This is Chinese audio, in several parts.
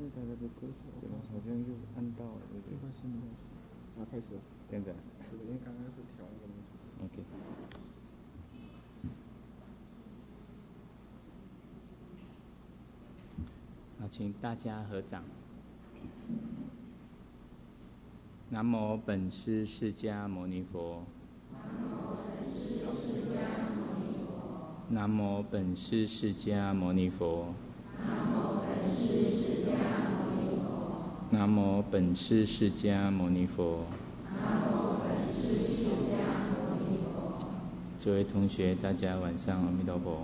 是他的歌手，这个好像又按到了，对不对？没关系，没关系。啊，开始了。这样子啊？是的，因为刚刚是调那个东西。OK。 好，请大家合掌。南无本师释迦牟尼佛。南无本师释迦牟尼佛。南无本师释迦牟尼佛。诸位同学，大家晚上阿弥陀佛。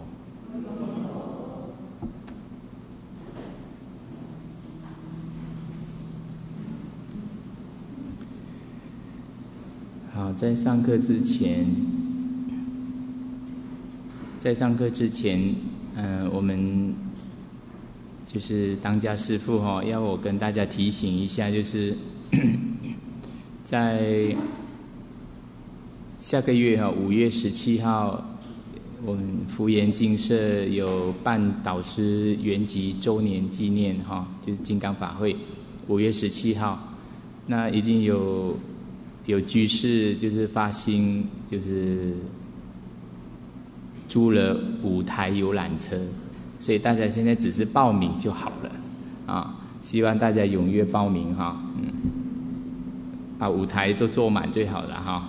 好，在上课之前，我们就是当家师父要我跟大家提醒一下，就是在下个月5月17号，我们福严精舍有办导师圆寂周年纪念就是金刚法会，5月17号，那已经有居士就是发心，就是租了5台游览车，所以大家现在只是报名就好了希望大家踊跃报名把5台都坐满最好了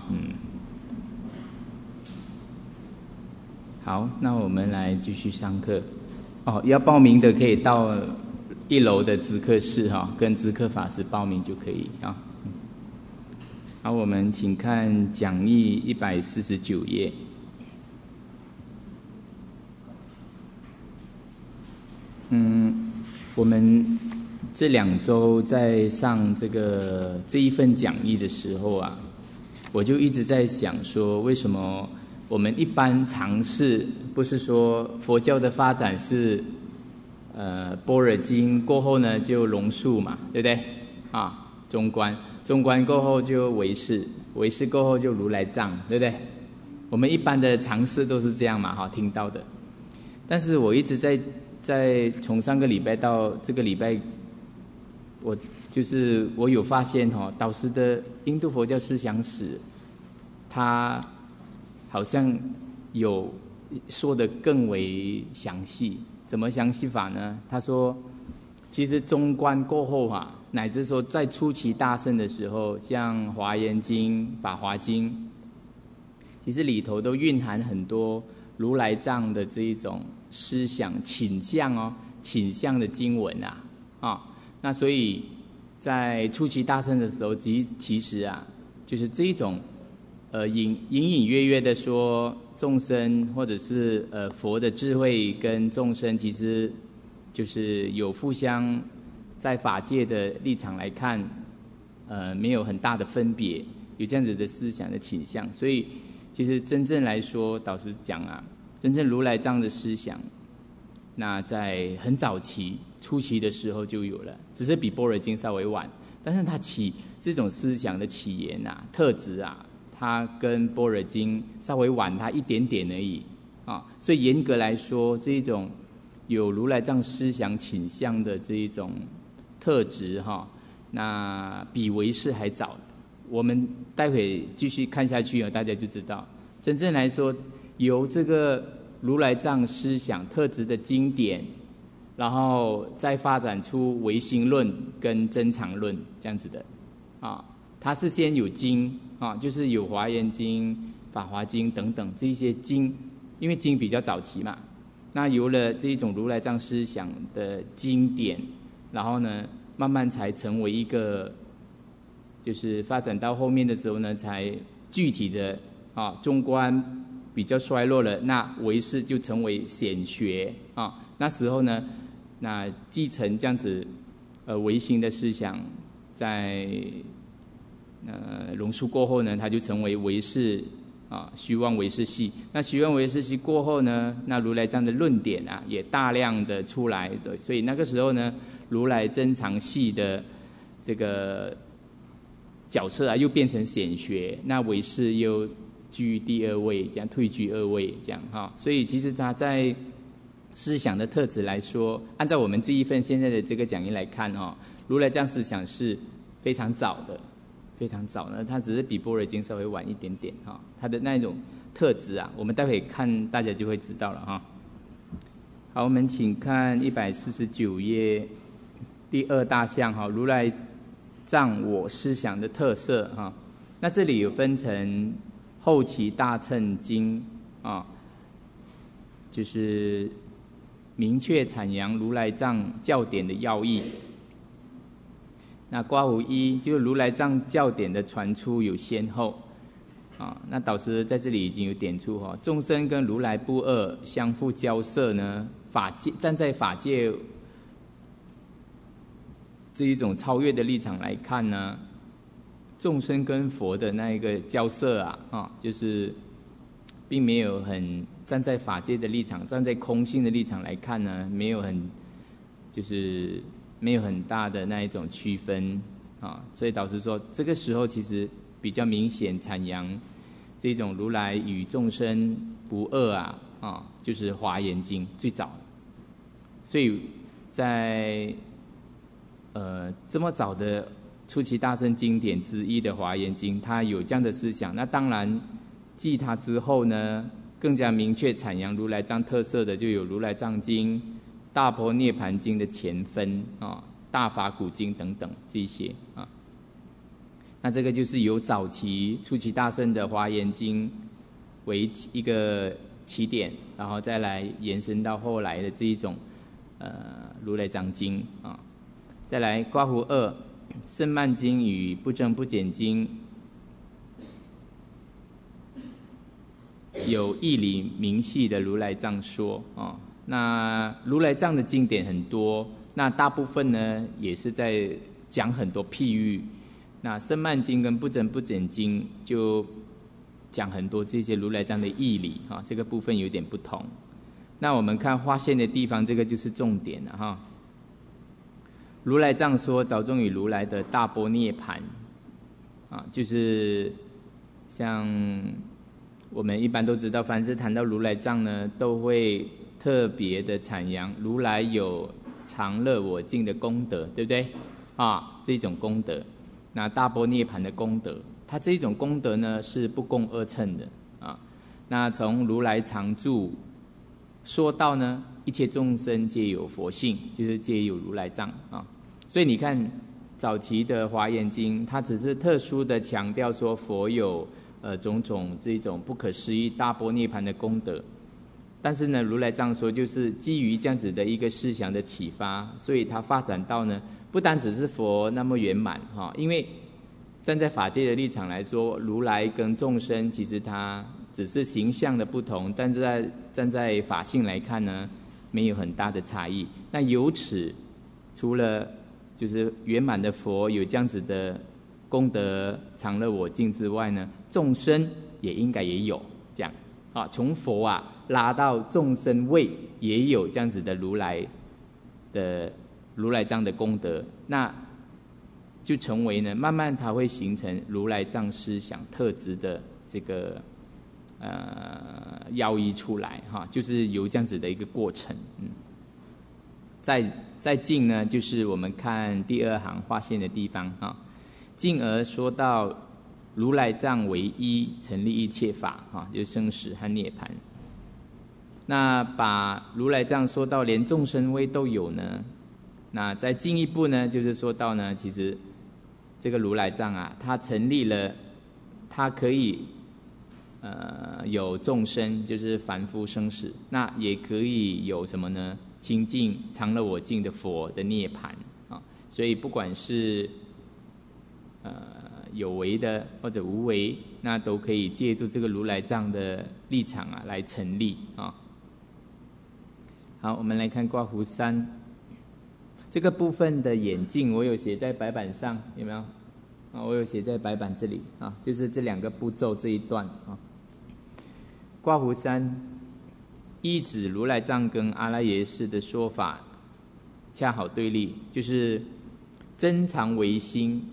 好，那我们来继续上课要报名的可以到1楼的资客室跟资客法师报名就可以好，我们请看讲义149页。我们这2周在上这一份讲义的时候我就一直在想说，为什么我们一般尝试，不是说佛教的发展是般若经过后呢就龙树嘛，对不对中观过后就唯识过后就如来藏，对不对？我们一般的尝试都是这样嘛听到的。但是我一直在从上个礼拜到这个礼拜，我有发现导师的印度佛教思想史，他好像有说得更为详细。怎么详细法呢？他说其实中观过后乃至说在初期大乘的时候，像华严经、法华经，其实里头都蕴含很多如来藏的这一种思想倾向的经文那所以在初期大乘的时候，其实就是这一种隐隐约约的说众生或者是佛的智慧跟众生其实就是有互相在法界的立场来看没有很大的分别，有这样子的思想的倾向。所以其实真正来说，导师讲真正如来藏的思想，那在很早期初期的时候就有了，只是比般若经稍微晚，但是它这种思想的起源特质它跟般若经稍微晚它一点点而已所以严格来说，这一种有如来藏思想倾向的这一种特质那比唯识还早。我们待会继续看下去大家就知道，真正来说由这个如来藏思想特质的经典，然后再发展出唯心论跟增长论这样子的它是先有经就是有华严经、法华经等等这一些经，因为经比较早期嘛，那有了这一种如来藏思想的经典，然后呢慢慢才成为一个，就是发展到后面的时候呢，才具体的中观比较衰落了，那唯识就成为显学那时候呢，那继承这样子唯心的思想，在龙树过后呢，它就成为唯识虚妄唯识系。那虚妄唯识系过后呢，那如来藏的论点也大量的出来的，所以那个时候呢，如来增长系的这个角色又变成显学，那唯识又居第2位，这样退居2位这样所以其实他在思想的特质来说，按照我们这一份现在的这个讲义来看如来藏思想是非常早的，非常早呢，它只是比般若经稍微晚一点点它的那种特质啊，我们待会看大家就会知道了好，我们请看149页第二大项如来藏我思想的特色那这里有分成后期大乘经就是明确阐扬如来藏教典的要义。那刮胡一就是如来藏教典的传出有先后那导师在这里已经有点出众生跟如来不二，相互交涉呢，站在法界这一种超越的立场来看呢，众生跟佛的那一个交涉就是并没有很站在法界的立场，站在空性的立场来看呢，没有很大的那一种区分所以导师说这个时候其实比较明显阐扬这种如来与众生不二就是华严经最早，所以在这么早的初期大乘经典之一的华严经，它有这样的思想。那当然继它之后呢，更加明确阐扬如来藏特色的就有如来藏经、大般涅盘经的前分大法鼓经等等这些那这个就是由早期初期大乘的华严经为一个起点，然后再来延伸到后来的这一种如来藏经再来刮胡二胜曼经与不增不减经有义理明细的如来藏说那如来藏的经典很多，那大部分呢也是在讲很多譬喻。那胜曼经跟不增不减经就讲很多这些如来藏的义理这个部分有点不同。那我们看划线的地方，这个就是重点了如来藏说着重于如来的大般涅盘就是像我们一般都知道，凡是谈到如来藏呢，都会特别的阐扬如来有常乐我净的功德，对不对这种功德，那大般涅盘的功德，它这种功德呢是不共二乘的那从如来常住说到呢，一切众生皆有佛性，就是皆有如来藏所以你看早期的华严经，它只是特殊的强调说佛有种种这种不可思议大般涅盘的功德，但是呢如来藏说就是基于这样子的一个思想的启发，所以它发展到呢不单只是佛那么圆满因为站在法界的立场来说，如来跟众生其实它只是形象的不同，但是站在法性来看呢，没有很大的差异。那由此除了就是圆满的佛有这样子的功德常乐我净之外呢，众生也应该也有这样从佛拉到众生位也有这样子的如来藏的功德，那就成为呢慢慢它会形成如来藏思想特质的这个要义出来就是有这样子的一个过程再进呢，就是我们看第二行划线的地方进而说到如来藏为一，成立一切法就是生死和涅槃。那把如来藏说到连众生位都有呢，那再进一步呢，就是说到呢，其实这个如来藏它成立了，它可以有众生，就是凡夫生死，那也可以有什么呢？清净常乐我净的佛的涅槃所以不管是有为的或者无为，那都可以借助这个如来藏的立场来成立好，我们来看刮胡三这个部分的演进，我有写在白板上，有没有我有写在白板这里就是这两个步骤这一段刮胡三依指如来藏跟阿赖耶识的说法恰好对立，就是增长唯心。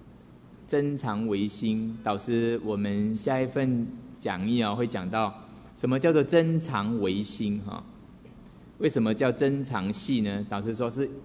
增长唯心，导师我们下一份讲义会讲到什么叫做真常唯心哈？为什么叫真常系呢？导师说是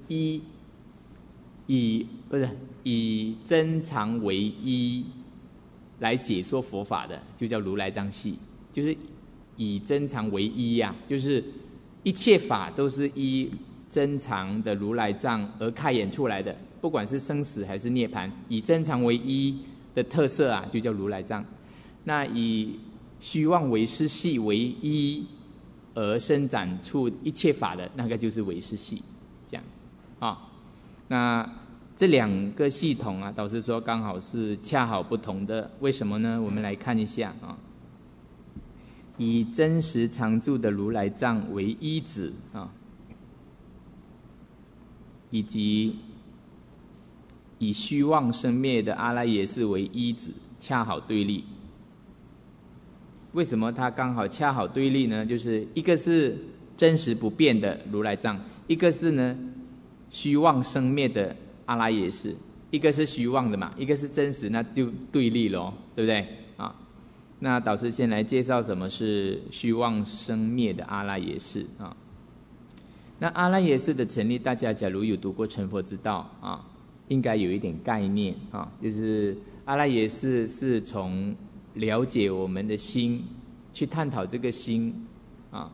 以真常为一来解说佛法的，就叫如来藏系，就是以真常为一呀，就是一切法都是依真常的如来藏而开演出来的，不管是生死还是涅槃，以真常为一的特色啊，就叫如来藏。那以虚妄唯识系为一而伸展出一切法的那个就是唯识系，这样啊。那这两个系统啊，导师说刚好是恰好不同的，为什么呢？我们来看一下啊。以真实常住的如来藏为依止啊，以及以虚妄生灭的阿赖耶识为依止，恰好对立。为什么它刚好恰好对立呢？就是一个是真实不变的如来藏，一个是呢虚妄生灭的阿赖耶识，一个是虚妄的嘛，一个是真实，那就对立咯，对不对啊？那导师先来介绍什么是虚妄生灭的阿赖耶识啊。那阿赖耶识的成立，大家假如有读过成佛之道啊，应该有一点概念啊，就是阿赖耶识是从了解我们的心，去探讨这个心啊，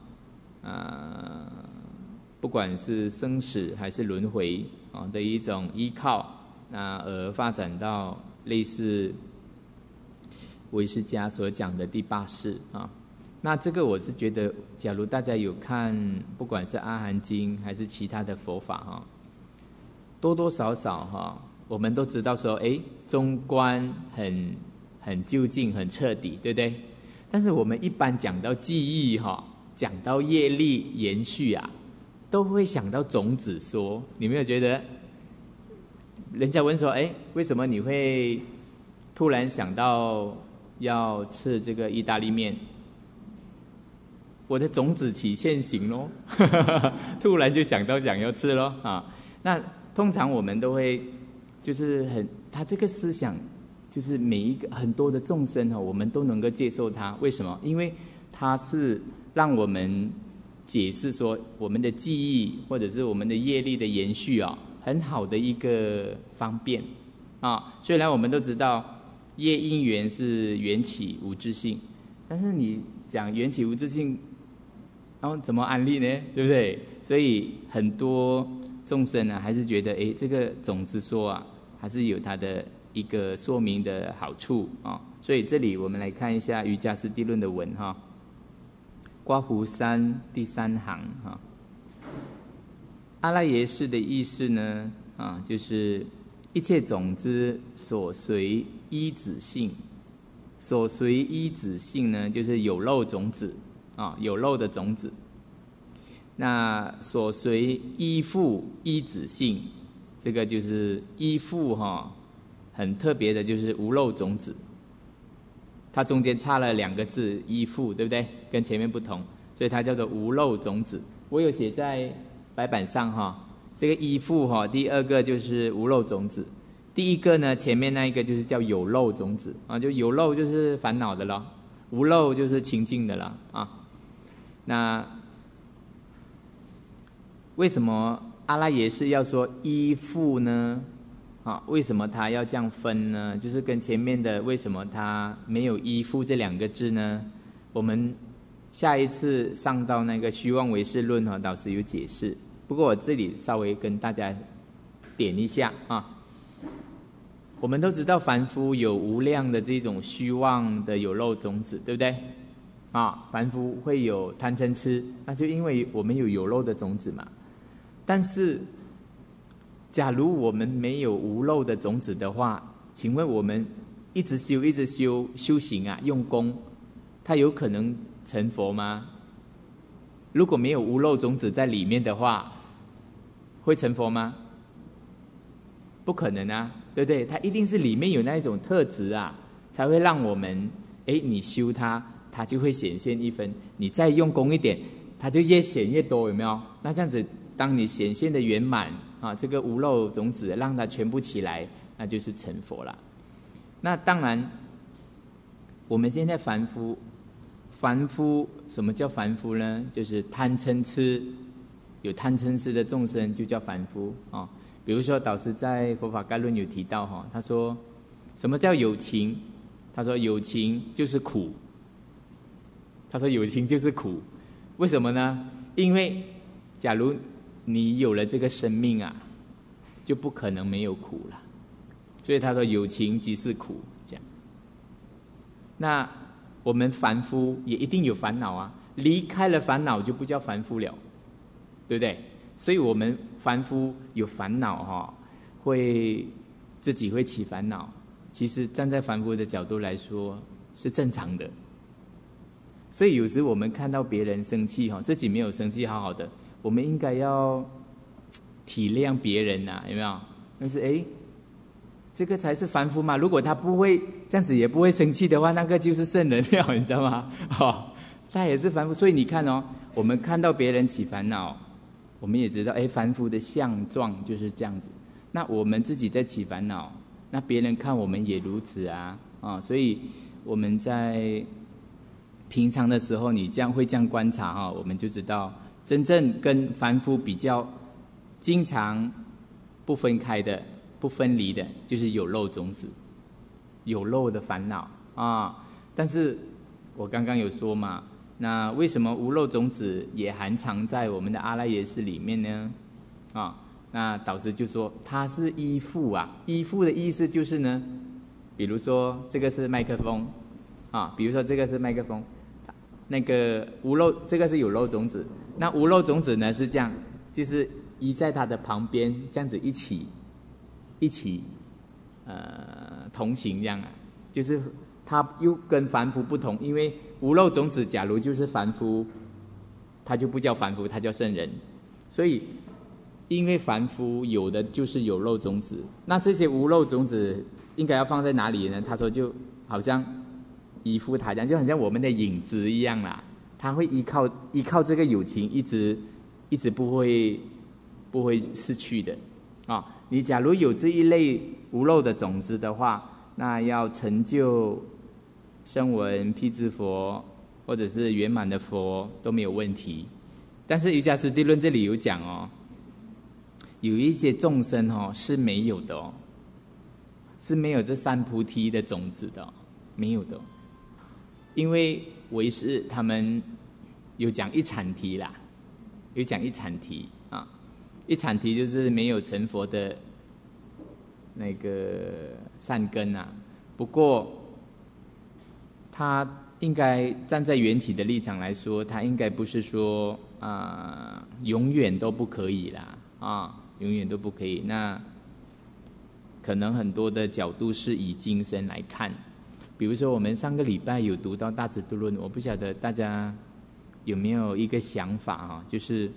不管是生死还是轮回啊的一种依靠，那而发展到类似唯识家所讲的第八识啊。那这个我是觉得，假如大家有看，不管是阿含经还是其他的佛法哈，多多少少哈，我们都知道说，中观很究竟、很彻底，对不对？但是我们一般讲到记忆哈，讲到业力延续啊，都会想到种子说。你没有觉得？人家问说，为什么你会突然想到要吃这个意大利面？我的种子起现行咯，突然就想到想要吃咯啊。那通常我们都会就是他这个思想。就是每一个很多的众生我们都能够接受它。为什么？因为它是让我们解释说我们的记忆或者是我们的业力的延续很好的一个方便啊。虽然我们都知道业因缘是缘起无自性，但是你讲缘起无自性，然后怎么安利呢？对不对？所以很多众生还是觉得这个种子说还是有它的一个说明的好处啊。所以这里我们来看一下瑜伽师地论的文哈，刮胡三第3行哈。阿赖耶识的意思呢就是一切种子所随依止性，所随依止性呢就是有漏种子有漏的种子。那所随依附依止性，这个就是依附很特别的，就是无漏种子。它中间差了2个字依附，对不对？跟前面不同，所以它叫做无漏种子。我有写在白板上这个依附第2个就是无漏种子，第1个呢前面那一个就是叫有漏种子就有漏就是烦恼的了，无漏就是清净的了那为什么阿赖耶识要说依附呢？为什么他要这样分呢？就是跟前面的为什么他没有依附这2个字呢？我们下一次上到那个虚妄唯识论导师有解释，不过我这里稍微跟大家点一下我们都知道凡夫有无量的这种虚妄的有漏种子，对不对凡夫会有贪嗔痴，那就因为我们有漏的种子嘛。但是假如我们没有无漏的种子的话，请问我们一直修行用功，它有可能成佛吗？如果没有无漏种子在里面的话，会成佛吗？不可能对不对？它一定是里面有那一种特质才会让我们你修它就会显现一分，你再用功一点，它就越显越多，有没有？那这样子当你显现的圆满这个无漏种子让它全部起来，那就是成佛了。那当然我们现在凡夫凡夫，什么叫凡夫呢？就是贪嗔痴，有贪嗔痴的众生就叫凡夫啊。比如说导师在佛法概论有提到哈，他说什么叫有情？他说有情就是苦。他说有情就是苦，为什么呢？因为假如你有了这个生命啊，就不可能没有苦了。所以他说有情即是苦，这样。那我们凡夫也一定有烦恼啊，离开了烦恼就不叫凡夫了，对不对？所以我们凡夫有烦恼哈，会自己会起烦恼，其实站在凡夫的角度来说是正常的。所以有时我们看到别人生气哈，自己没有生气好好的，我们应该要体谅别人呐，有没有？但是这个才是凡夫嘛。如果他不会这样子，也不会生气的话，那个就是圣人了，你知道吗？他也是凡夫。所以你看我们看到别人起烦恼，我们也知道凡夫的相状就是这样子。那我们自己在起烦恼，那别人看我们也如此啊。所以我们在平常的时候，你这样观察我们就知道，真正跟凡夫比较经常不分开的、不分离的，就是有漏种子，有漏的烦恼啊。但是我刚刚有说嘛，那为什么无漏种子也含藏在我们的阿赖耶识里面呢？那导师就说它是依附啊，依附的意思就是呢，比如说这个是麦克风比如说这个是麦克风，那个无漏这个是有漏种子，那无漏种子呢是这样，就是依在它的旁边，这样子一起同行这样就是它又跟凡夫不同，因为无漏种子假如就是凡夫，它就不叫凡夫，它叫圣人。所以因为凡夫有的就是有漏种子，那这些无漏种子应该要放在哪里呢？他说就好像依附他这样，就好像我们的影子一样啦，他会依靠这个有情，一直不会失去的你假如有这一类无漏的种子的话，那要成就声闻、辟支佛或者是圆满的佛都没有问题。但是瑜伽师地论这里有讲有一些众生是没有的是没有这三菩提的种子的没有的。因为唯识他们有讲一阐提啦，有讲一阐提一阐提就是没有成佛的那个善根不过他应该站在缘起的立场来说，他应该不是说永远都不可以啦永远都不可以。那可能很多的角度是以今生来看，比如说我们上个礼拜有读到大智度论，我不晓得大家有没有一个想法就是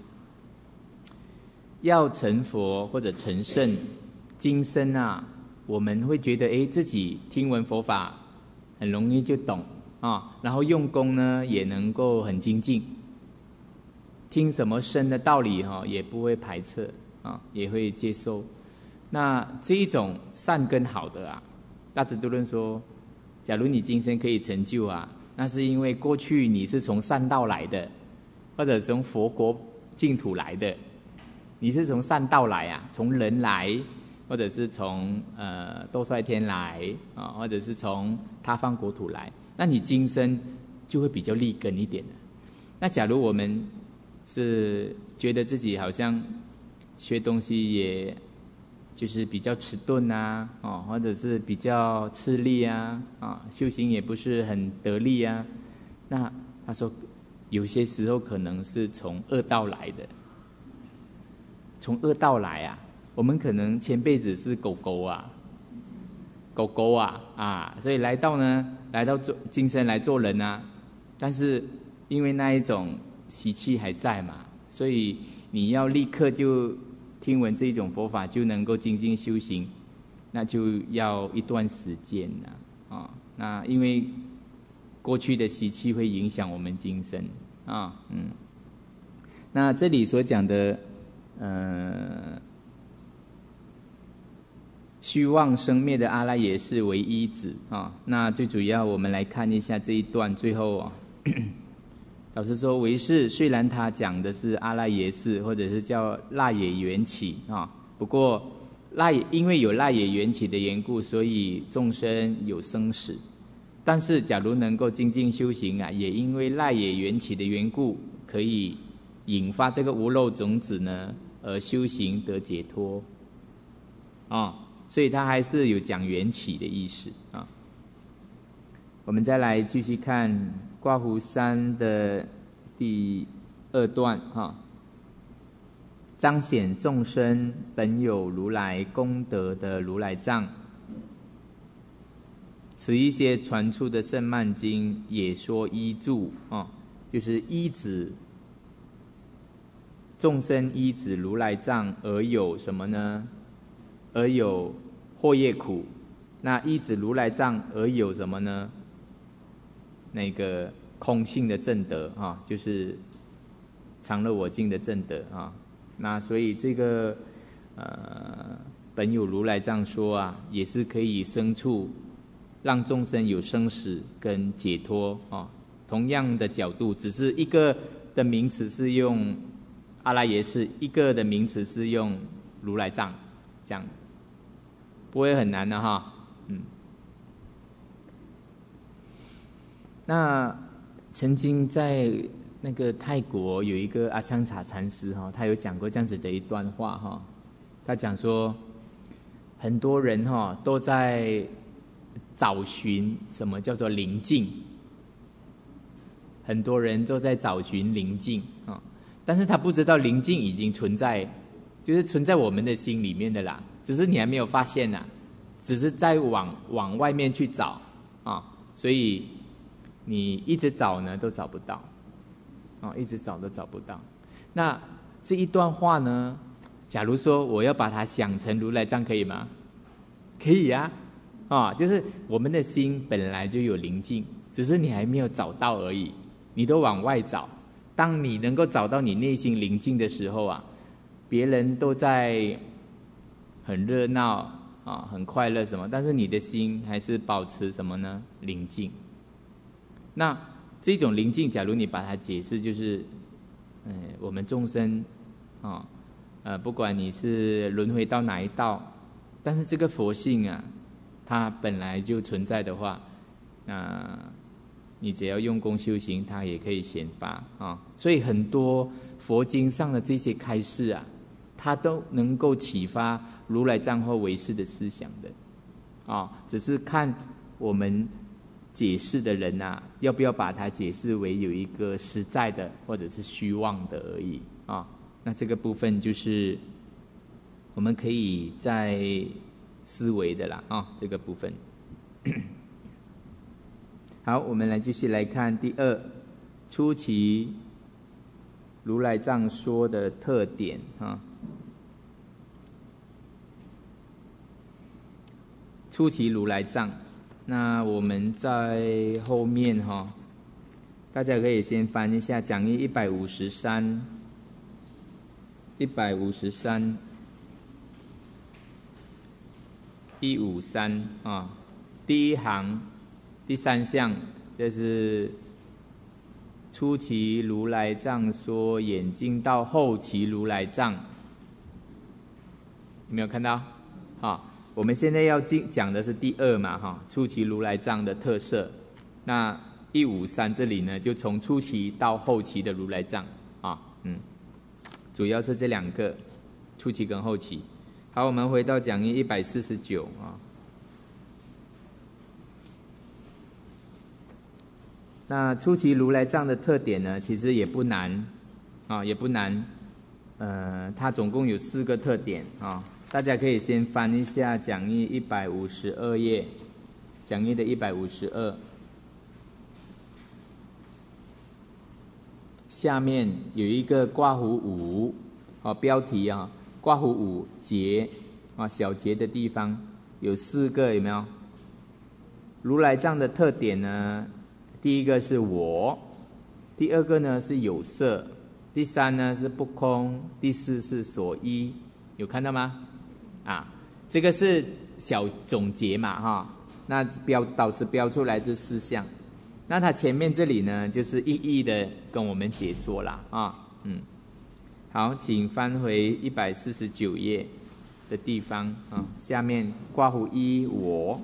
要成佛或者成圣，今生我们会觉得自己听闻佛法很容易就懂然后用功呢也能够很精进，听什么深的道理也不会排斥也会接受。那这一种善根好的大智度论说，假如你今生可以成就那是因为过去你是从善道来的，或者从佛国净土来的，你是从善道来从人来，或者是从兜率天来或者是从他方国土来，那你今生就会比较立根一点。那假如我们是觉得自己好像学东西也就是比较迟钝或者是比较吃力修行也不是很得力那他说有些时候可能是从恶道来的，从恶道来我们可能前辈子是狗狗所以来到今生来做人但是因为那一种习气还在嘛，所以你要立刻就听闻这种佛法就能够精进修行，那就要一段时间那因为过去的习气会影响我们今生那这里所讲的虚妄生灭的阿赖耶识为依止那最主要我们来看一下这一段最后导师说，唯识虽然他讲的是阿赖耶识，或者是叫赖耶缘起啊，不过因为有赖耶缘起的缘故，所以众生有生死。但是假如能够精进修行啊，也因为赖耶缘起的缘故，可以引发这个无漏种子呢，而修行得解脱啊，所以他还是有讲缘起的意思啊。我们再来继续看刮胡3的第2段哈，彰显众生本有如来功德的如来藏，此一些传出的圣曼经也说依助啊，就是依止众生依止如来藏而有什么呢？而有惑业苦。那依止如来藏而有什么呢？那个空性的正德啊，就是常乐我净的正德啊。那所以这个本有如来藏说啊，也是可以生处让众生有生死跟解脱啊。同样的角度，只是一个的名词是用阿赖耶识，一个的名词是用如来藏，这样不会很难的哈。那曾经在那个泰国有一个阿昌查禅师哈，他有讲过这样子的一段话哈。他讲说，很多人哈都在找寻什么叫做宁静，很多人都在找寻宁静啊，但是他不知道宁静已经存在，就是存在我们的心里面的啦，只是你还没有发现呐，只是在往外面去找啊，所以你一直找呢都找不到，一直找都找不到。那这一段话呢，假如说我要把它想成如来藏，可以吗？可以呀，就是我们的心本来就有宁静，只是你还没有找到而已，你都往外找。当你能够找到你内心宁静的时候啊，别人都在很热闹很快乐什么，但是你的心还是保持什么呢？宁静。那这种宁静，假如你把它解释，就是我们众生不管你是轮回到哪一道，但是这个佛性啊，它本来就存在的话，你只要用功修行，它也可以显发所以很多佛经上的这些开示啊，它都能够启发如来藏或唯识的思想的只是看我们解释的人要不要把它解释为有一个实在的或者是虚妄的而已那这个部分就是我们可以在思维的啦这个部分。好，我们来继续来看第2，初期如来藏说的特点初期如来藏，那我们在后面大家可以先翻一下讲义153第一行第3项，这是初期如来藏说演进到后期如来藏，有没有看到我们现在要讲的是第2嘛初期如来藏的特色。那153这里呢，就从初期到后期的如来藏主要是这2个，初期跟后期。好，我们回到讲义149那初期如来藏的特点呢，其实也不难它总共有4个特点大家可以先翻一下讲义152页，讲义的152，下面有一个刮胡5标题刮胡5节小节的地方有4个，有没有？如来藏的特点呢，第一个是我，第2个呢是有色，第3呢是不空，第4是所依，有看到吗？这个是小总结嘛那导师标出来这4项那他前面这里呢，就是一一的跟我们解说啦啊，好，请翻回149页的地方啊，下面括弧一我，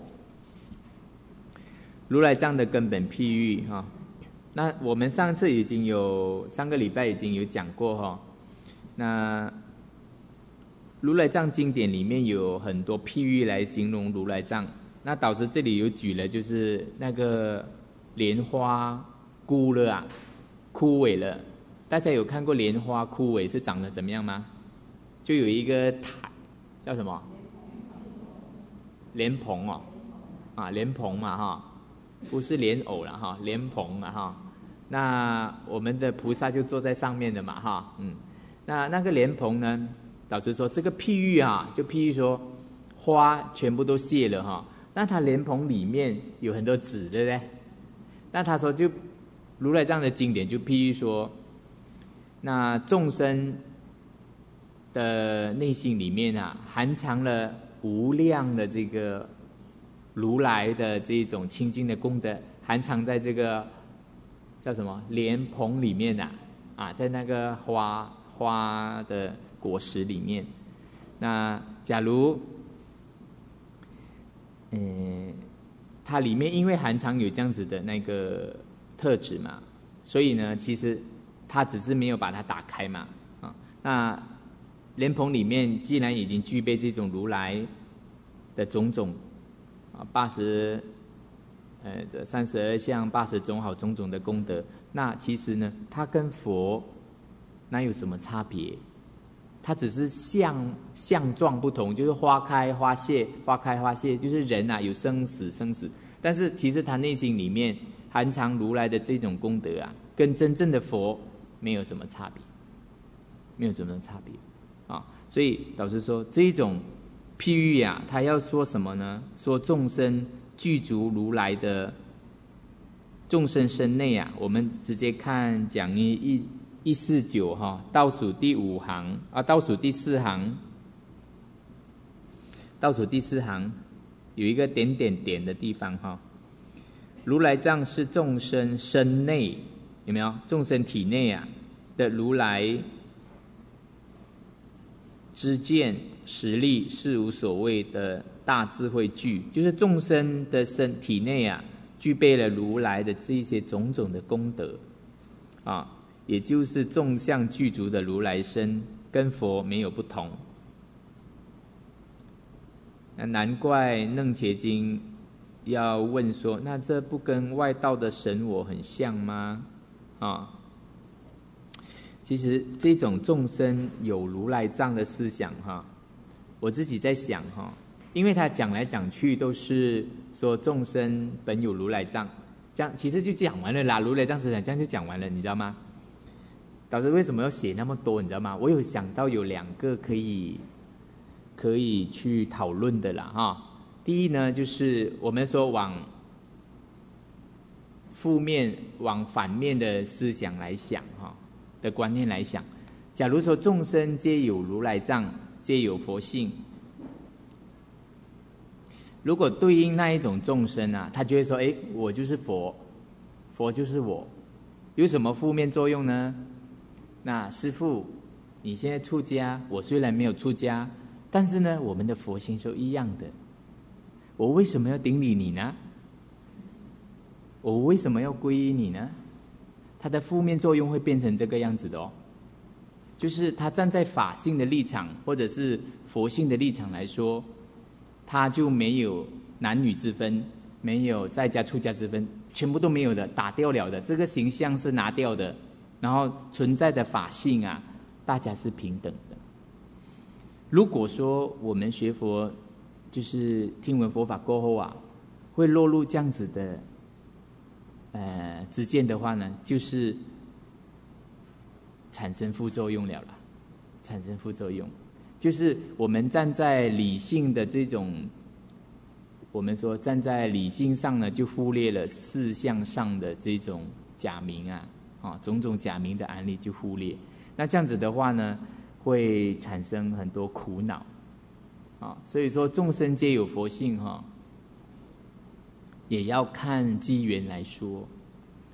如来藏的根本譬喻哈。那我们上个礼拜已经有讲过哈。那如来藏经典里面有很多譬喻来形容如来藏。那导师这里有举了，就是那个莲花枯了啊，枯萎了。大家有看过莲花枯萎是长得怎么样吗？就有一个台，叫什么？莲蓬哦，啊，莲蓬嘛哈，不是莲藕了哈，莲蓬嘛哈。那我们的菩萨就坐在上面的嘛哈，那个莲蓬呢，导师说这个譬喻啊，就譬喻说花全部都谢了哈，那它莲蓬里面有很多籽，对不对？那他说就如来这样的经典就譬喻说，那众生的内心里面啊，含藏了无量的这个如来的这种清净的功德，含藏在这个叫什么莲蓬里面啊，在那个花的果实里面。那假如它里面因为含藏有这样子的那个特质嘛，所以呢，其实它只是没有把它打开嘛，啊，那莲蓬里面既然已经具备这种如来的种种啊这32相80种好种种的功德，那其实呢，它跟佛哪有什么差别？它只是相状不同，就是花开花谢，花开花谢，就是人啊有生死，但是其实他内心里面含藏如来的这种功德啊，跟真正的佛没有什么差别啊。所以导师说这一种譬喻啊，他要说什么呢？说众生具足如来的众生身内啊，我们直接看讲义149哈，倒数第5行啊，倒数第4行有一个点点点的地方哈。如来藏是众生身内，有没有？众生体内啊的如来知见实力是无所谓的大智慧具，就是众生的身体内啊，具备了如来的这些种种的功德啊。也就是众相具足的如来身，跟佛没有不同。那难怪楞伽经要问说，那这不跟外道的神我很像吗？啊，其实这种众生有如来藏的思想哈，我自己在想哈，因为他讲来讲去都是说众生本有如来藏，这样其实就讲完了啦，如来藏思想这样就讲完了，你知道吗？导师为什么要写那么多？你知道吗？我有想到有2个可以去讨论的啦哈。第一呢，就是我们说往反面的思想来想哈的观念来想，假如说众生皆有如来藏，皆有佛性，如果对应那一种众生啊，他就会说：我就是佛，佛就是我，有什么负面作用呢？那师父，你现在出家，我虽然没有出家，但是呢，我们的佛性是一样的。我为什么要顶礼你呢？我为什么要皈依你呢？它的负面作用会变成这个样子的哦，就是他站在法性的立场，或者是佛性的立场来说，他就没有男女之分，没有在家出家之分，全部都没有的，打掉了的，这个形象是拿掉的。然后存在的法性啊，大家是平等的。如果说我们学佛，就是听闻佛法过后啊，会落入这样子的知见的话呢，就是产生副作用了啦。产生副作用，就是我们站在理性的这种，我们说站在理性上呢，就忽略了事相上的这种假名啊。种种假名的案例就忽略，那这样子的话呢，会产生很多苦恼所以说众生皆有佛性也要看机缘来说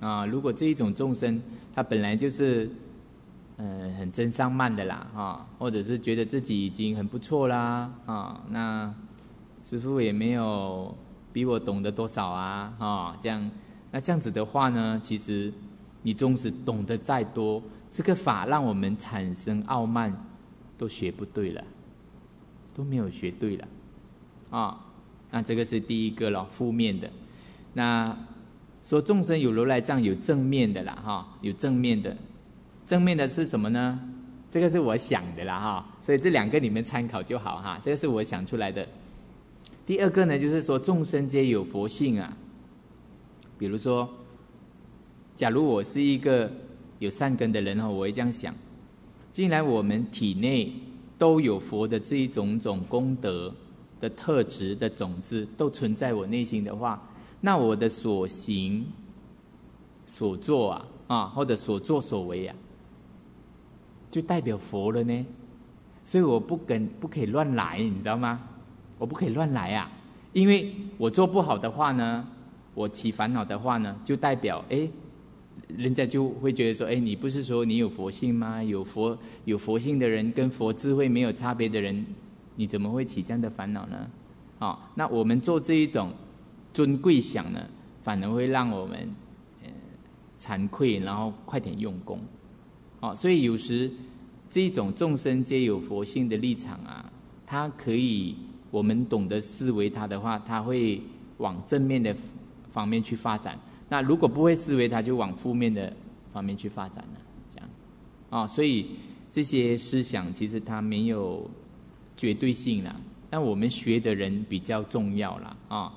啊。如果这一种众生，他本来就是很真上慢的啦啊，或者是觉得自己已经很不错啦啊，那师父也没有比我懂得多少啊这样，那这样子的话呢，其实你纵使懂得再多，这个法让我们产生傲慢，都学不对了，都没有学对了啊。那这个是第一个咯，负面的。那说众生有如来藏，有正面的啦哈，有正面的。正面的是什么呢？这个是我想的啦哈，所以这两个你们参考就好哈，这个是我想出来的。第二个呢，就是说众生皆有佛性啊。比如说，假如我是一个有善根的人我会这样想：既然我们体内都有佛的这一种功德的特质的种子都存在我内心的话，那我的所行所做或者所作所为就代表佛了呢。所以我不可以乱来，你知道吗？我不可以乱来因为我做不好的话呢，我起烦恼的话呢，就代表人家就会觉得说，你不是说你有佛性吗？有佛性的人跟佛智慧没有差别的人，你怎么会起这样的烦恼呢？那我们做这一种尊贵想呢，反而会让我们惭愧，然后快点用功所以有时这一种众生皆有佛性的立场它可以，我们懂得思维它的话，它会往正面的方面去发展。那如果不会思维，它就往负面的方面去发展了，这样所以这些思想其实它没有绝对性啦，但我们学的人比较重要啦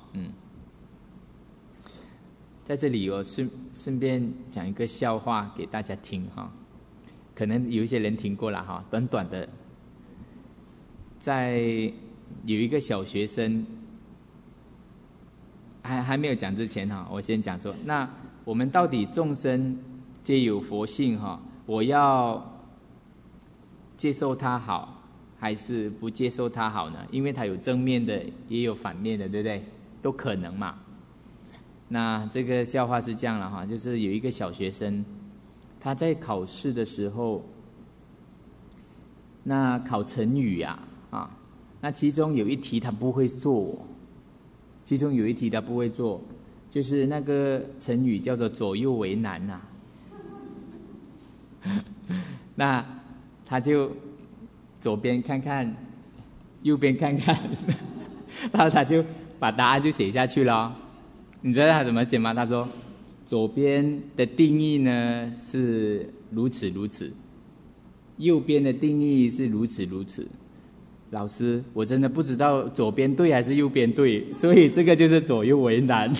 在这里我顺便讲一个笑话给大家听可能有一些人听过了短短的。有一个小学生，还没有讲之前我先讲说，那我们到底众生皆有佛性我要接受它好还是不接受它好呢？因为它有正面的也有反面的，对不对？都可能嘛。那这个笑话是这样了就是有一个小学生，他在考试的时候，那考成语那其中有一题他不会做，就是那个成语叫做左右为难那他就左边看看，右边看看，然后他就把答案就写下去了。你知道他怎么写吗？他说左边的定义呢是如此如此，右边的定义是如此如此。老师，我真的不知道左边对还是右边对，所以这个就是左右为难。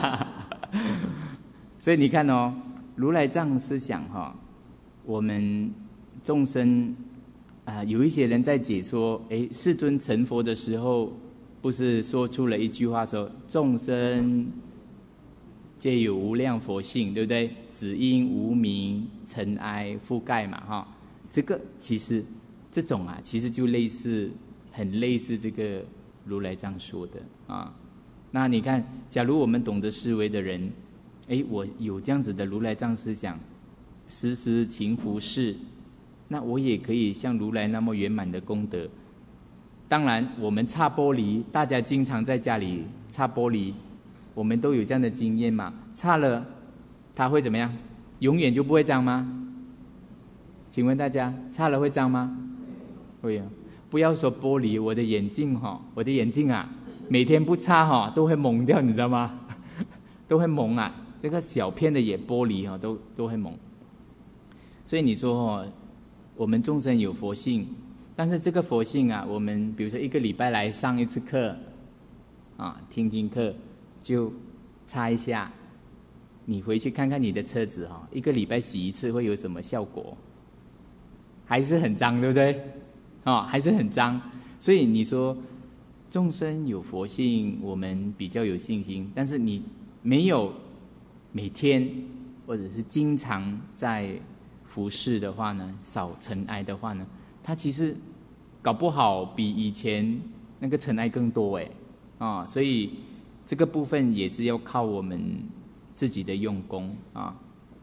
所以你看如来藏思想我们众生有一些人在解说世尊成佛的时候，不是说出了一句话说众生皆有无量佛性，对不对？只因无明尘埃覆盖嘛这个其实这种其实就很类似这个如来藏说的那你看，假如我们懂得思维的人，我有这样子的如来藏思想，时时勤拂拭，那我也可以像如来那么圆满的功德。当然我们擦玻璃，大家经常在家里擦玻璃，我们都有这样的经验嘛。擦了它会怎么样？永远就不会脏吗？请问大家擦了会脏吗？会不要说玻璃，我的眼镜每天不擦都会蒙掉，你知道吗？都会蒙这个小片的玻璃都会蒙。所以你说我们众生有佛性，但是这个佛性我们比如说一个礼拜来上一次课听课就擦一下，你回去看看你的车子一个礼拜洗一次会有什么效果？还是很脏，对不对？还是很脏。所以你说众生有佛性，我们比较有信心，但是你没有每天或者是经常在服侍的话呢，扫尘埃的话呢，它其实搞不好比以前那个尘埃更多所以这个部分也是要靠我们自己的用功啊。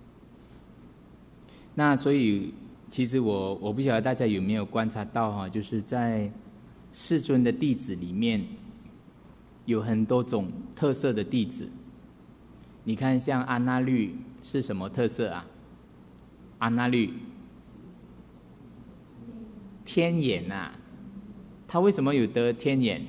那所以其实我不晓得大家有没有观察到哈，就是在世尊的弟子里面有很多种特色的弟子。你看像阿那律是什么特色啊？阿那律天眼啊，他为什么有得天眼？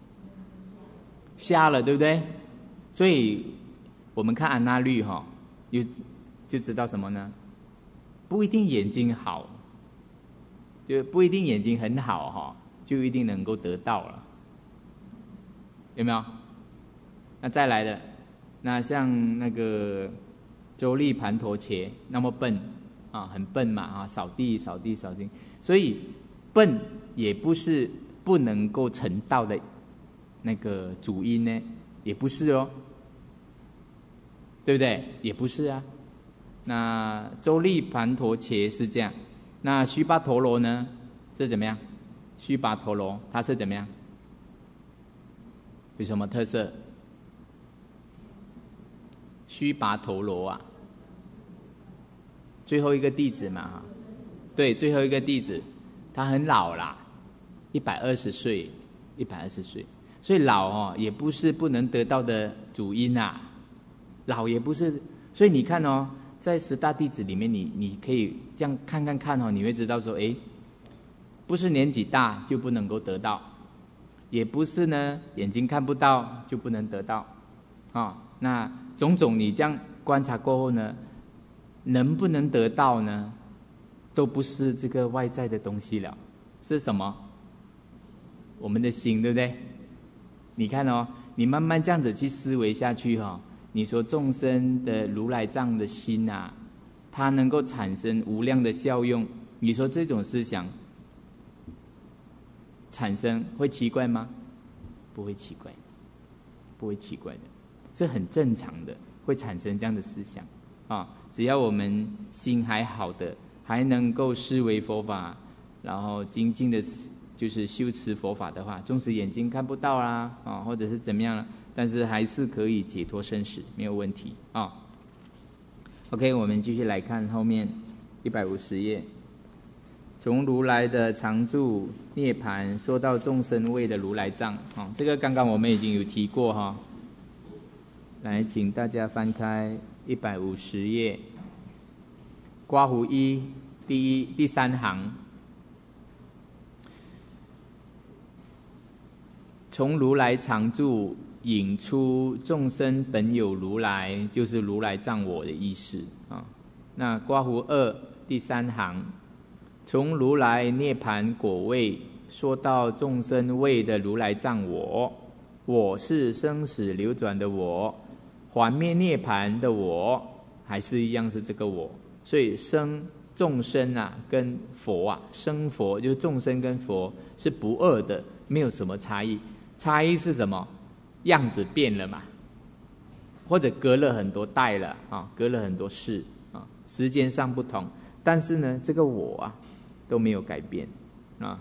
瞎了，对不对？所以我们看阿那律哈，就知道什么呢？不一定眼睛好，就不一定眼睛很好哈，就一定能够得到了，有没有？那再来的，那像那个周利盘陀伽那么笨啊，很笨嘛啊，扫地扫兴，所以笨也不是不能够成道的那个主因呢，也不是哦，对不对？也不是啊。那周利盘陀伽是这样，那须跋陀罗呢是怎么样？须跋陀罗他是怎么样？有什么特色？须跋陀罗啊，最后一个弟子嘛，对，最后一个弟子，他很老啦，120岁，所以老哦也不是不能得到的主因啊，老也不是，所以你看哦。在10大弟子里面，你可以这样看哦，你会知道说，哎，不是年纪大就不能够得到，也不是呢眼睛看不到就不能得到，啊，那种种你这样观察过后呢，能不能得到呢，都不是这个外在的东西了，是什么？我们的心，对不对？你看哦，你慢慢这样子去思维下去哈。你说众生的如来藏的心啊，它能够产生无量的效用，你说这种思想产生会奇怪吗？不会奇怪，不会奇怪的，是很正常的，会产生这样的思想啊。只要我们心还好的，还能够思维佛法，然后精进的，就是修持佛法的话，纵使眼睛看不到啦，啊，或者是怎么样了。但是还是可以解脱生死，没有问题啊。OK， 我们继续来看后面150页，从如来的常住涅盘说到众生位的如来藏啊，这个刚刚我们已经有提过哈。来，请大家翻开150页，刮胡一第3行，从如来常住引出众生本有如来，就是如来藏我的意思啊。那刮胡2第3行，从如来涅盘果位说到众生位的如来藏我，我是生死流转的我，还灭涅盘的我，还是一样是这个我。所以生众生啊跟佛啊，生佛就是众生跟佛是不二的，没有什么差异。差异是什么？样子变了嘛，或者隔了很多代了啊，隔了很多世啊，时间上不同，但是呢，这个我啊都没有改变啊。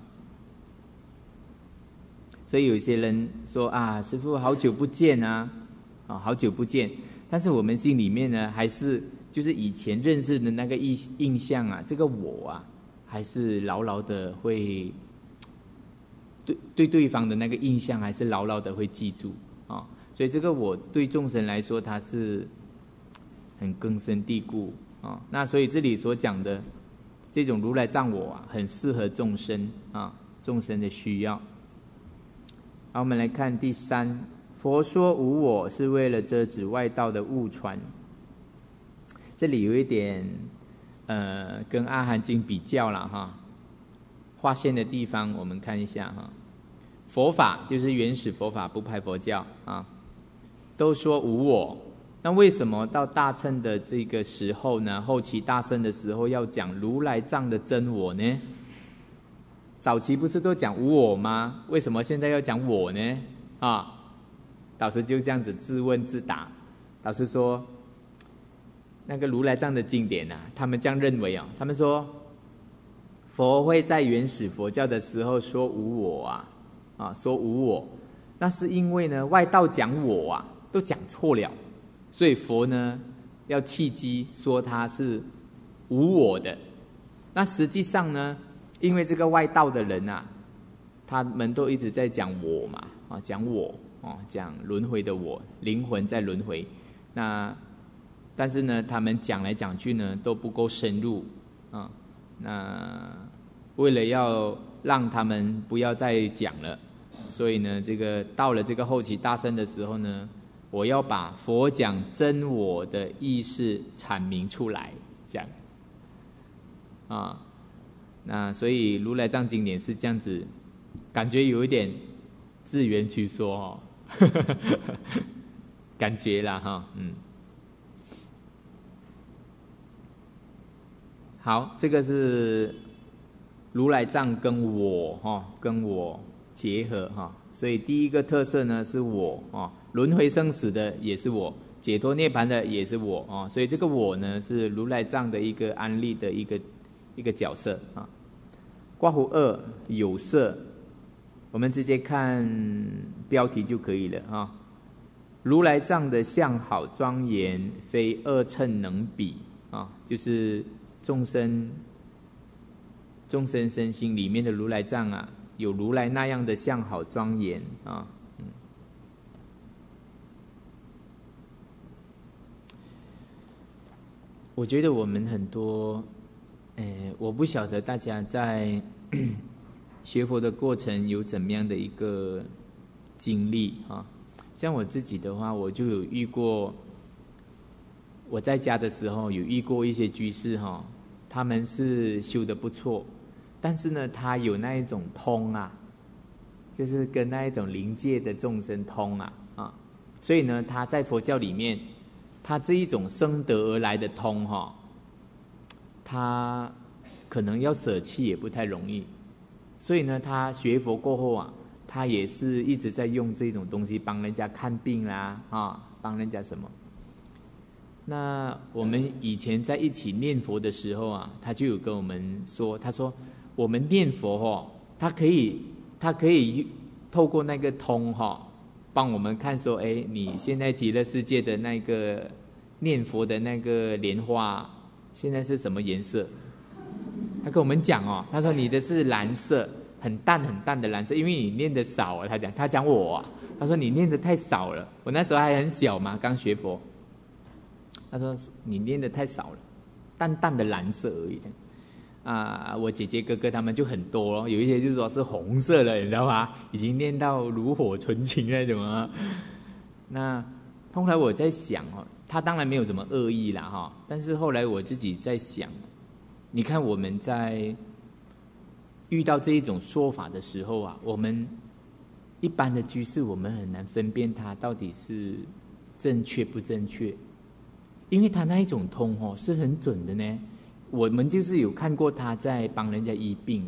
所以有些人说啊，师父好久不见啊，好久不见，但是我们心里面呢，还是就是以前认识的那个印象啊，这个我啊，还是牢牢的会对方的那个印象，还是牢牢的会记住。所以这个我对众生来说，它是很根深蒂固啊。那所以这里所讲的这种如来藏我啊，很适合众生啊，众生的需要。好，我们来看第3，佛说无我是为了遮止外道的误传。这里有一点跟阿含经比较了哈，划线的地方我们看一下哈。佛法就是原始佛法，不派佛教啊，都说无我，那为什么到大乘的这个时候呢，后期大乘的时候要讲如来藏的真我呢？早期不是都讲无我吗？为什么现在要讲我呢？啊，导师就这样子自问自答。导师说，那个如来藏的经典啊，他们这样认为啊，他们说佛会在原始佛教的时候说无我啊，说无我，那是因为呢外道讲我啊都讲错了， 所以佛呢要契机说他是无我的。那实际上呢，因为这个外道的人啊，他们都一直在讲我嘛，讲我，讲轮回的我，灵魂在轮回。那但是呢，他们讲来讲去呢都不够深入啊。那为了要让他们不要再讲了，所以呢，这个到了这个后期大乘的时候呢，我要把佛讲真我的意识阐明出来，这样啊。那所以如来藏经典是这样子，感觉有一点自圆其说感觉啦哈，好，这个是如来藏跟我结合哈，所以第一个特色呢是我轮回生死的也是我，解脱涅槃的也是我所以这个我呢是如来藏的一个安立的一个角色啊。括弧2有色，我们直接看标题就可以了啊。如来藏的相好庄严，非二乘能比啊，就是众生身心里面的如来藏啊，有如来那样的相好庄严啊。我觉得我们很多，我不晓得大家在学佛的过程有怎么样的一个经历啊。像我自己的话，我就有遇过，我在家的时候有遇过一些居士哈，他们是修得不错，但是呢，他有那一种通啊，就是跟那一种灵界的众生通啊，所以呢，他在佛教里面，他这一种生得而来的通哈，他可能要舍弃也不太容易，所以呢，他学佛过后啊，他也是一直在用这种东西帮人家看病啦帮人家什么。那我们以前在一起念佛的时候啊，他就有跟我们说，他说我们念佛他可以透过那个通帮我们看说，你现在极乐世界的那个念佛的那个莲花现在是什么颜色？他跟我们讲他说你的是蓝色，很淡很淡的蓝色，因为你念的少啊。他讲我他说你念的太少了。我那时候还很小嘛，刚学佛。他说你念的太少了，淡淡的蓝色而已。我姐姐哥哥他们就很多有一些就是说是红色的，你知道吗？已经念到炉火纯青那种啊。那后来我在想他当然没有什么恶意啦但是后来我自己在想，你看我们在遇到这一种说法的时候啊，我们一般的居士我们很难分辨它到底是正确不正确，因为他那一种通是很准的呢。我们就是有看过他在帮人家医病，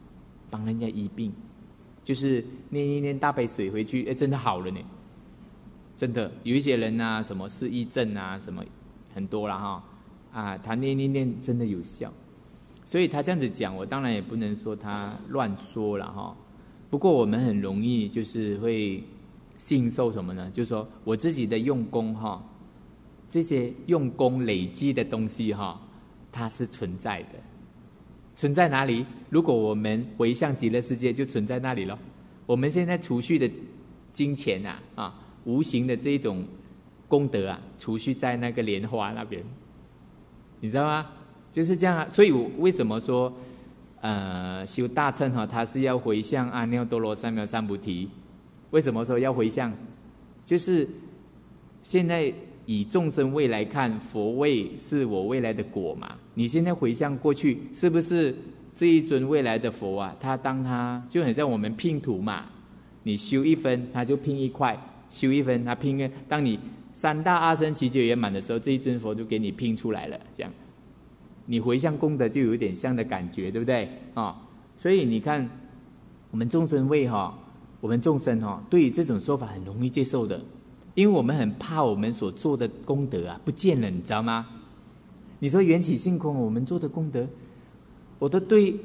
就是念一念大杯水回去，真的好了呢。真的有一些人啊，什么失忆症啊，什么很多啦他念一念真的有效。所以他这样子讲，我当然也不能说他乱说了不过我们很容易就是会信受什么呢？就是说我自己的用功这些用功累积的东西它是存在的。存在哪里？如果我们回向极乐世界，就存在那里了。我们现在储蓄的金钱无形的这一种功德储蓄在那个莲花那边，你知道吗？就是这样所以我为什么说修大乘它是要回向阿耨多罗三藐三菩提？为什么说要回向？就是现在以众生位来看，佛位是我未来的果嘛。你现在回向过去，是不是这一尊未来的佛他当他就很像我们拼图嘛，你修一分他就拼一块，修一分他拼当你三大阿僧祇劫圆满的时候，这一尊佛就给你拼出来了。这样你回向功德就有一点像的感觉，对不对所以你看我们众生位我们众生对于这种说法很容易接受的，因为我们很怕我们所做的功德不见了，你知道吗？你说缘起性空，我们做的功德，我都对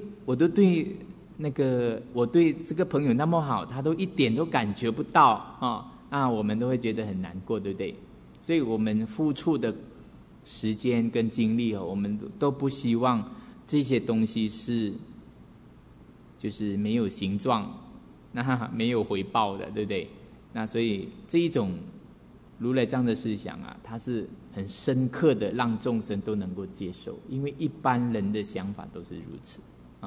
我对这个朋友那么好，他都一点都感觉不到我们都会觉得很难过，对不对？ 所以我们付出的时间跟精力我们都不希望这些东西是就是没有形状，那没有回报的，对不对？那所以这一种如来藏的思想它是很深刻的让众生都能够接受，因为一般人的想法都是如此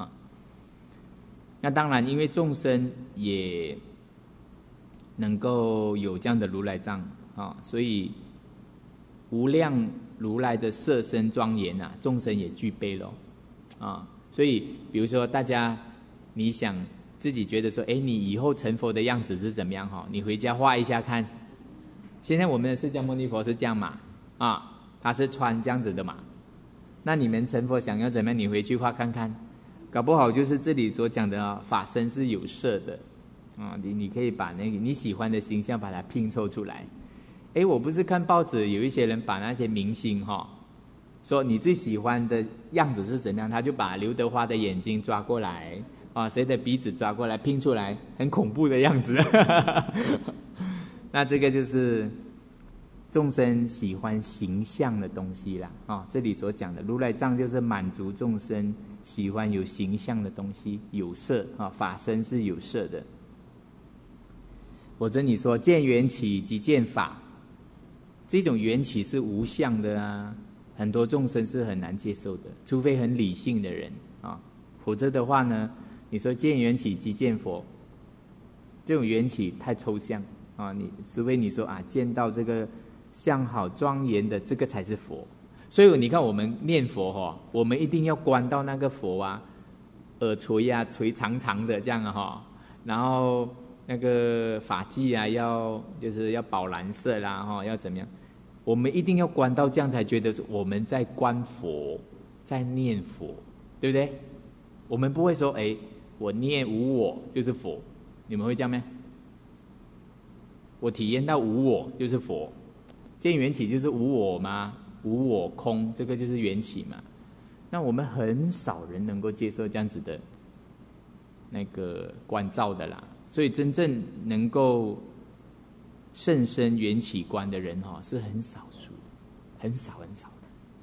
那当然因为众生也能够有这样的如来藏所以无量如来的色身庄严众生也具备了所以比如说大家你想自己觉得说你以后成佛的样子是怎么样你回家画一下看。现在我们的释迦牟尼佛是这样嘛他是穿这样子的嘛，那你们成佛想要怎么样，你回去画看看，搞不好就是这里所讲的法身是有色的你可以把那个你喜欢的形象把它拼凑出来。我不是看报纸有一些人把那些明星说你最喜欢的样子是怎样，他就把刘德华的眼睛抓过来谁的鼻子抓过来拼出来很恐怖的样子那这个就是众生喜欢形象的东西啦这里所讲的如来藏就是满足众生喜欢有形象的东西，有色法身是有色的。否则你说见缘起即见法，这种缘起是无相的很多众生是很难接受的，除非很理性的人否则的话呢，你说见缘起即见佛，这种缘起太抽象你除非你说见到这个相好庄严的这个才是佛。所以你看我们念佛我们一定要观到那个佛耳垂垂长长的这样然后那个发髻就是要宝蓝色啦要怎么样，我们一定要观到这样才觉得我们在观佛在念佛，对不对？我们不会说我念无我就是佛，你们会这样吗？我体验到无我就是佛，见缘起就是无我嘛，无我空，这个就是缘起嘛。那我们很少人能够接受这样子的那个观照的啦，所以真正能够甚深缘起观的人是很少数的，很少很少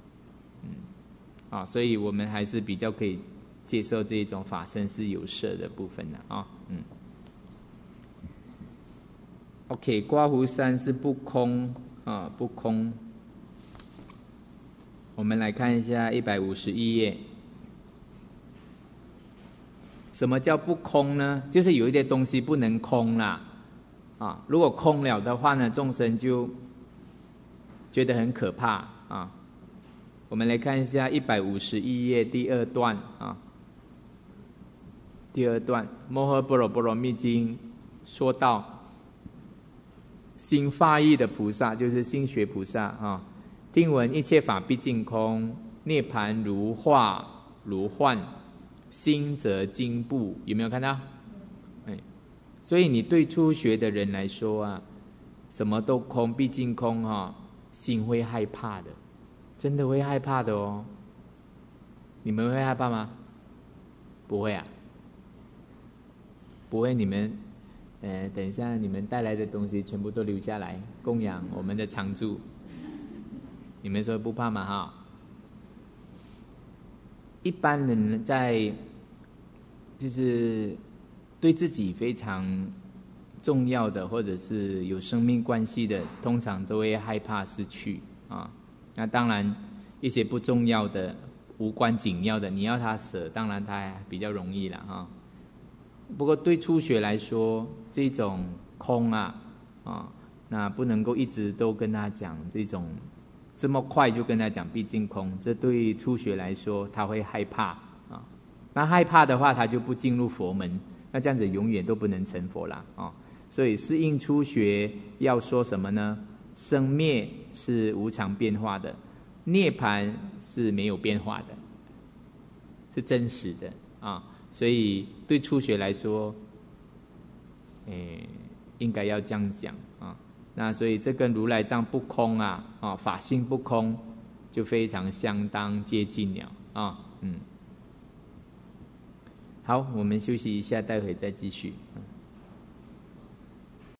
的所以我们还是比较可以接受这种法身是有色的部分的OK， 刮胡山是不空不空。我们来看一下151页。什么叫不空呢？就是有一些东西不能空啦如果空了的话呢，众生就觉得很可怕我们来看一下151页第二段第二段《摩诃般若波罗蜜经》说到心发意的菩萨就是心学菩萨听闻一切法毕竟空，涅槃如化如幻，心则惊怖。有没有看到？所以你对初学的人来说什么都空毕竟空心会害怕的，真的会害怕的你们会害怕吗？不会不会。你们等一下你们带来的东西全部都留下来供养我们的常住，你们说不怕吗？一般人在就是对自己非常重要的或者是有生命关系的，通常都会害怕失去那当然一些不重要的无关紧要的你要他舍，当然他比较容易了不过对初学来说，这种空那不能够一直都跟他讲这么快就跟他讲毕竟空，这对初学来说他会害怕那害怕的话他就不进入佛门，那这样子永远都不能成佛啦所以适应初学要说什么呢？生灭是无常变化的，涅槃是没有变化的，是真实的所以对初学来说应该要这样讲那所以这跟如来藏不空法性不空就非常相当接近了好，我们休息一下，待会再继续